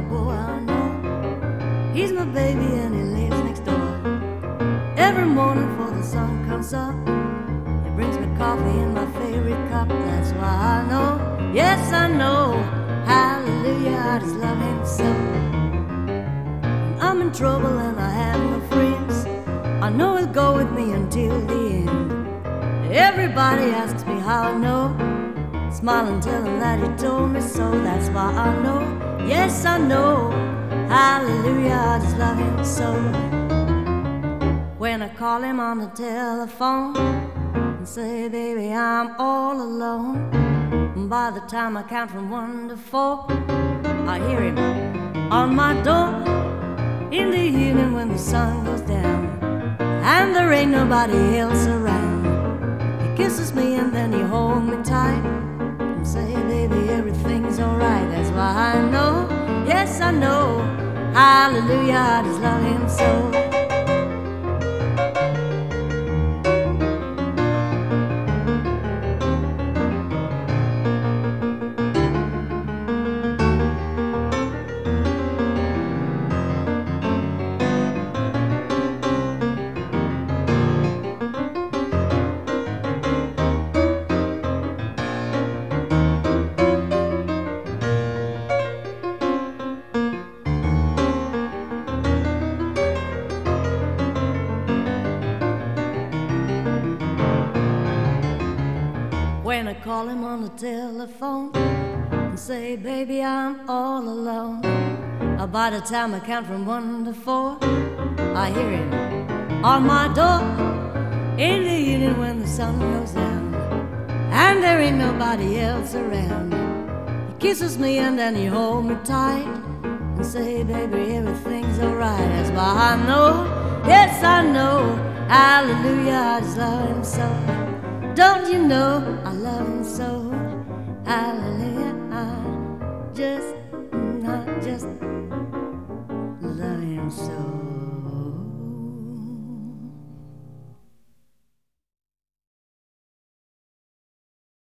boy I know. He's my baby and he lives next door. Every morning before the sun comes up, he brings me coffee in my favorite cup. That's why I know, yes I know, hallelujah, I just love him so. When I'm in trouble and I have no friends, I know he'll go with me until the end. Everybody asks me how I know, smile and tell him that he told me so. That's why I know, yes I know, hallelujah, I just love him so. When I call him on the telephone and say, baby, I'm all alone, and by the time I count from 1 to 4, I hear him on my door. In the evening when the sun goes down and there ain't nobody else around, he kisses me and then he holds me tight and say, baby, everything's alright. That's why I know, yes I know, hallelujah, I just love him so. When I call him on the telephone and say, baby, I'm all alone, by the time I count from 1 to 4, I hear him on my door. In the evening when the sun goes down and there ain't nobody else around, he kisses me and then he holds me tight and say, baby, everything's alright. That's why I know, yes I know, hallelujah, I just love him so. Don't you know I love him so? Hallelujah, I just love him so.